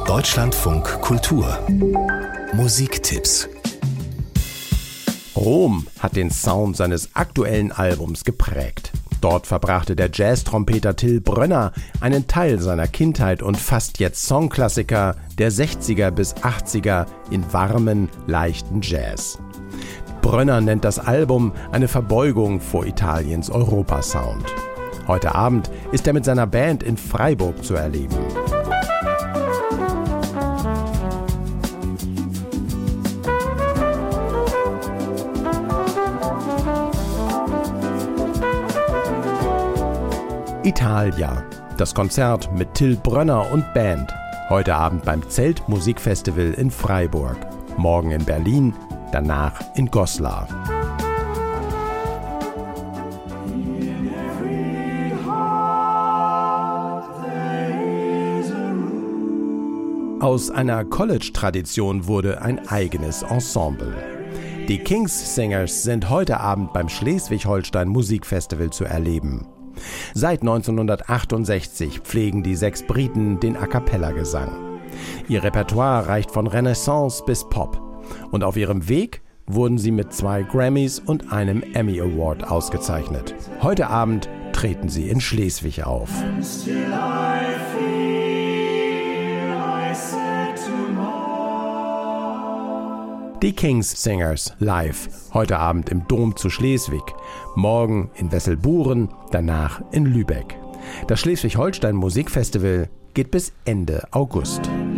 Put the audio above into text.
Deutschlandfunk Kultur Musiktipps. Rom hat den Sound seines aktuellen Albums geprägt. Dort verbrachte der Jazz-Trompeter Till Brönner einen Teil seiner Kindheit und fasst jetzt Songklassiker der 60er bis 80er in warmen, leichten Jazz. Brönner nennt das Album eine Verbeugung vor Italiens Europasound. Heute Abend ist er mit seiner Band in Freiburg zu erleben. Italia, das Konzert mit Till Brönner und Band. Heute Abend beim Zeltmusikfestival in Freiburg. Morgen in Berlin, danach in Goslar. Aus einer College-Tradition wurde ein eigenes Ensemble. Die King's Singers sind heute Abend beim Schleswig-Holstein Musikfestival zu erleben. Seit 1968 pflegen die 6 Briten den A-cappella-Gesang. Ihr Repertoire reicht von Renaissance bis Pop. Und auf ihrem Weg wurden sie mit 2 Grammys und einem Emmy Award ausgezeichnet. Heute Abend treten sie in Schleswig auf. Die King's Singers live, heute Abend im Dom zu Schleswig, morgen in Wesselburen, danach in Lübeck. Das Schleswig-Holstein Musikfestival geht bis Ende August.